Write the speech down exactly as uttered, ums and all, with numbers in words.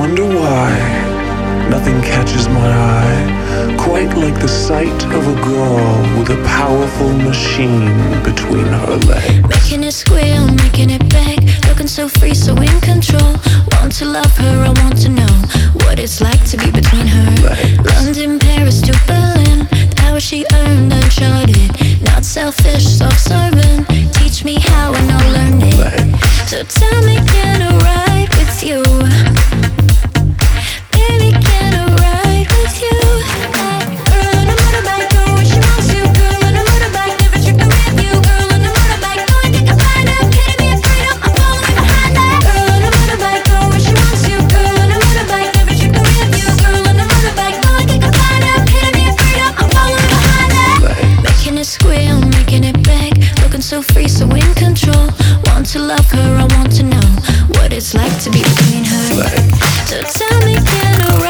wonder why nothing catches my eye quite like the sight of a girl with a powerful machine between her legs. Making it squeal, making it beg, looking so free, so in control. Want to love her, I want to know what it's like to be between her legs. London, Paris to Berlin, the hours she earned uncharted. Not selfish, self-serving. Teach me how and I'll learn it. Legs. So tell me, can I ride with you? Baby, can I ride with you? Girl on a motorbike, go where she wants to. Girl on a motorbike, never tripping with you. Girl on a motorbike, go and take a find up. Kidding me, freedom, I'm falling behind that. Girl on a motorbike, go where she wants to. Girl on a motorbike, never tripping with you. Girl on a motorbike, go and take a find up. Kidding me, freedom, I'm falling behind that. Making it squeal, making it beg, looking so free, so in control. Want to love her, I want to know what it's like to be between her. Legs. So tell me, can I